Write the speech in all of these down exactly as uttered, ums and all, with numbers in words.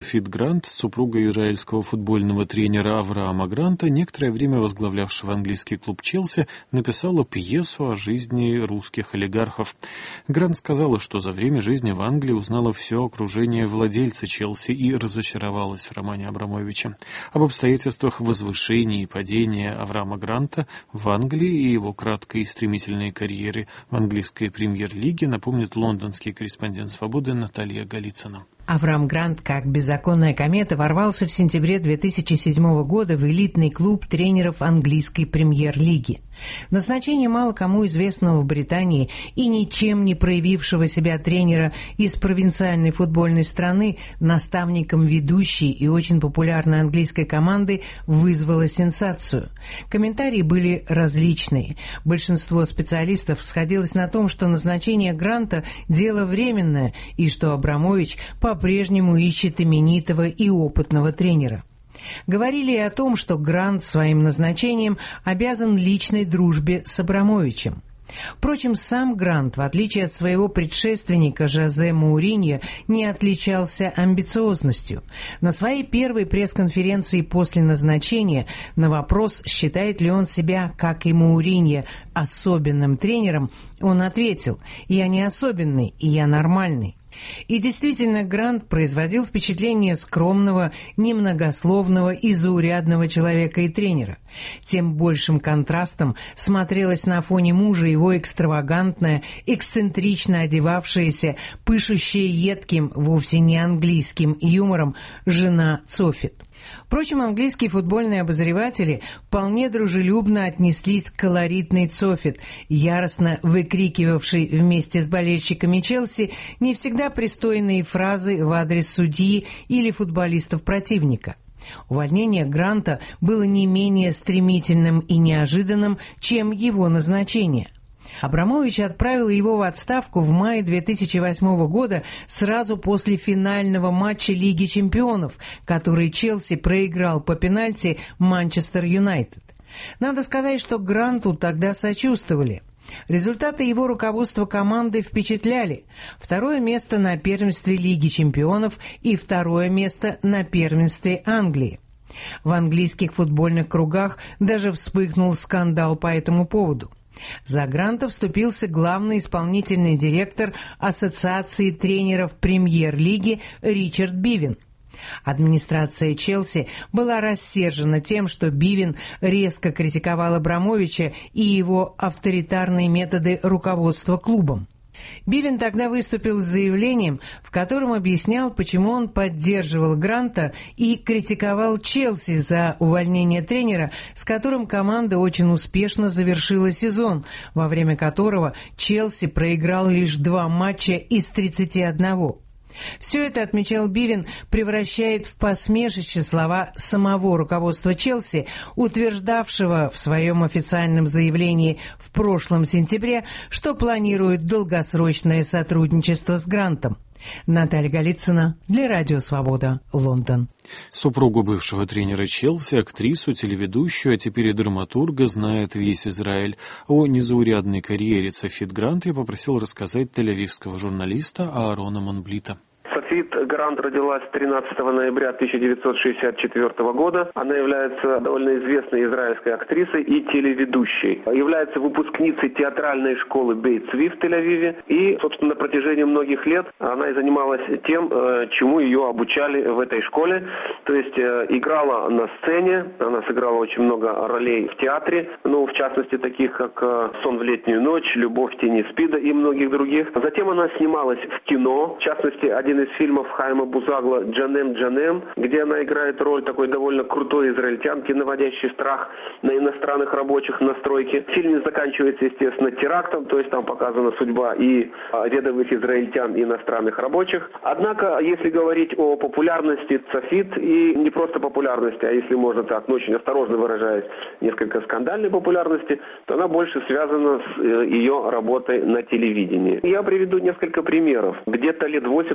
Софит Грант, супруга израильского футбольного тренера Авраама Гранта, некоторое время возглавлявшего английский клуб Челси, написала пьесу о жизни русских олигархов. Грант сказала, что за время жизни в Англии узнала все окружение владельца Челси и разочаровалась в романе Абрамовича. Об обстоятельствах возвышения и падения Авраама Гранта в Англии и его краткой и стремительной карьеры в английской премьер-лиге напомнит лондонский корреспондент «Свободы» Наталья Голицына. Авраам Грант, как беззаконная комета, ворвался в сентябре две тысячи седьмого года в элитный клуб тренеров английской премьер-лиги. Назначение мало кому известного в Британии и ничем не проявившего себя тренера из провинциальной футбольной страны наставником ведущей и очень популярной английской команды вызвало сенсацию. Комментарии были различные. Большинство специалистов сходилось на том, что назначение Гранта – дело временное и что Абрамович по-прежнему ищет именитого и опытного тренера. Говорили и о том, что Грант своим назначением обязан личной дружбе с Абрамовичем. Впрочем, сам Грант, в отличие от своего предшественника Жозе Моуриньо, не отличался амбициозностью. На своей первой пресс-конференции после назначения на вопрос, считает ли он себя, как и Моуриньо, особенным тренером, он ответил: «Я не особенный, и я нормальный». И действительно, Грант производил впечатление скромного, немногословного и заурядного человека и тренера. Тем большим контрастом смотрелась на фоне мужа его экстравагантная, эксцентрично одевавшаяся, пышущая едким, вовсе не английским юмором жена Софит. Впрочем, английские футбольные обозреватели вполне дружелюбно отнеслись к колоритной Софит, яростно выкрикивавшей вместе с болельщиками Челси не всегда пристойные фразы в адрес судьи или футболистов противника. Увольнение Гранта было не менее стремительным и неожиданным, чем его назначение. Абрамович отправил его в отставку в мае две тысячи восьмого года сразу после финального матча Лиги чемпионов, который Челси проиграл по пенальти Манчестер Юнайтед. Надо сказать, что Гранту тогда сочувствовали. Результаты его руководства командой впечатляли. Второе место на первенстве Лиги чемпионов и второе место на первенстве Англии. В английских футбольных кругах даже вспыхнул скандал по этому поводу. За Гранта вступился главный исполнительный директор Ассоциации тренеров премьер-лиги Ричард Бивин. Администрация Челси была рассержена тем, что Бивин резко критиковал Абрамовича и его авторитарные методы руководства клубом. Бивин тогда выступил с заявлением, в котором объяснял, почему он поддерживал Гранта и критиковал Челси за увольнение тренера, с которым команда очень успешно завершила сезон, во время которого Челси проиграл лишь два матча из тридцати одного. Все это, отмечал Бивин, превращает в посмешище слова самого руководства Челси, утверждавшего в своем официальном заявлении в прошлом сентябре, что планирует долгосрочное сотрудничество с Грантом. Наталья Голицына для Радио Свобода, Лондон. Супругу бывшего тренера Челси, актрису, телеведущую, а теперь и драматурга знает весь Израиль. О незаурядной карьере Софит Грант я попросил рассказать тель-авивского журналиста Аарона Монблита. Софит Грант родилась тринадцатого ноября тысяча девятьсот шестьдесят четвёртого года. Она является довольно известной израильской актрисой и телеведущей. Является выпускницей театральной школы Бейт-Цви в Тель-Авиве. И, собственно, на протяжении многих лет она и занималась тем, чему ее обучали в этой школе. То есть играла на сцене, она сыграла очень много ролей в театре, ну, в частности, таких как «Сон в летнюю ночь», «Любовь в тени Спида» и многих других. Затем она снималась в кино, в частности, один из фильмов Хайма Бузагла «Джанем Джанем», где она играет роль такой довольно крутой израильтянки, наводящей страх на иностранных рабочих на стройке. Фильм заканчивается, естественно, терактом, то есть там показана судьба и рядовых израильтян, и иностранных рабочих. Однако, если говорить о популярности Софит, и не просто популярности, а если можно так, ну, очень осторожно выражаясь, несколько скандальной популярности, то она больше связана с ее работой на телевидении. Я приведу несколько примеров. Где-то лет восемь тому назад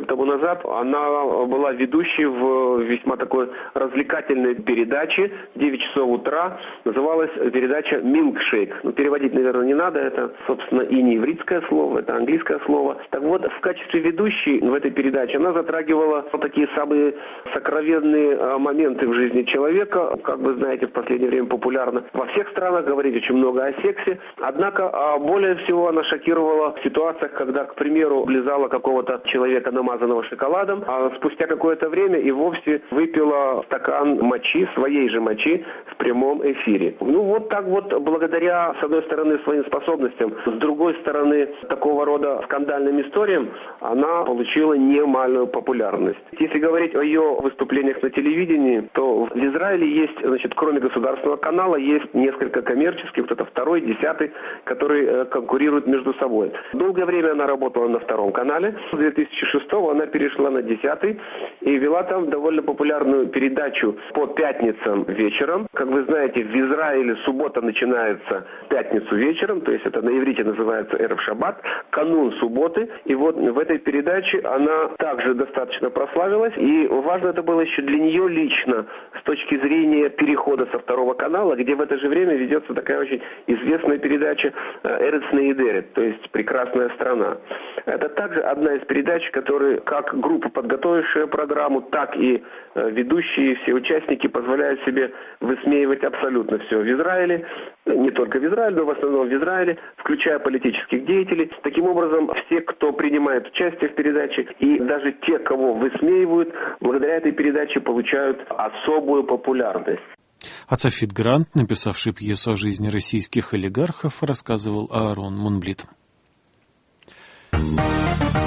назад она была ведущей в весьма такой развлекательной передаче, девять часов утра, называлась передача «Милкшейк». Ну, переводить, наверное, не надо, это, собственно, и не ивритское слово, это английское слово. Так вот, в качестве ведущей в этой передаче она затрагивала вот такие самые сокровенные моменты в жизни человека. Как вы знаете, в последнее время популярно во всех странах говорить очень много о сексе. Однако, более всего она шокировала в ситуациях, когда, к примеру, лизала какого-то человека, намазанного шоколадом, а спустя какое-то время и вовсе выпила стакан мочи, своей же мочи, в прямом эфире. Ну, вот так вот, благодаря, с одной стороны, своим способностям, с другой стороны, такого рода скандальным историям, она получила немалую популярность. Если говорить о ее выступлениях на телевидении, то в Израиле есть, значит, кроме государственного канала, есть несколько коммерческих, вот это второй, десятый, которые конкурируют между собой. Долгое время она работала на втором канале. С две тысячи шестого она перешла на десятый и вела там довольно популярную передачу по пятницам вечером. Как вы знаете, в Израиле суббота начинается в пятницу вечером, то есть это на иврите называется эрев шаббат, канун субботы. И вот в этой передаче она также достаточно прославилась. И важно это было еще для нее лично, с точки зрения перехода со второго канала, где в это же время ведется такая очень известная передача «Эрец Нейдерет», то есть «Прекрасная страна». Это также одна из передач, которые как группа, подготовившая программу, так и ведущие, все участники позволяют себе высмеивать абсолютно все в Израиле, не только в Израиле, но в основном в Израиле, включая политических деятелей. Таким образом, все, кто принимает участие в передаче, и даже те, кого высмеивают, благодаря этой передаче получают особую популярность. Ацафит Грант, написавший пьесу о жизни российских олигархов, рассказывал Аарон Мунблит.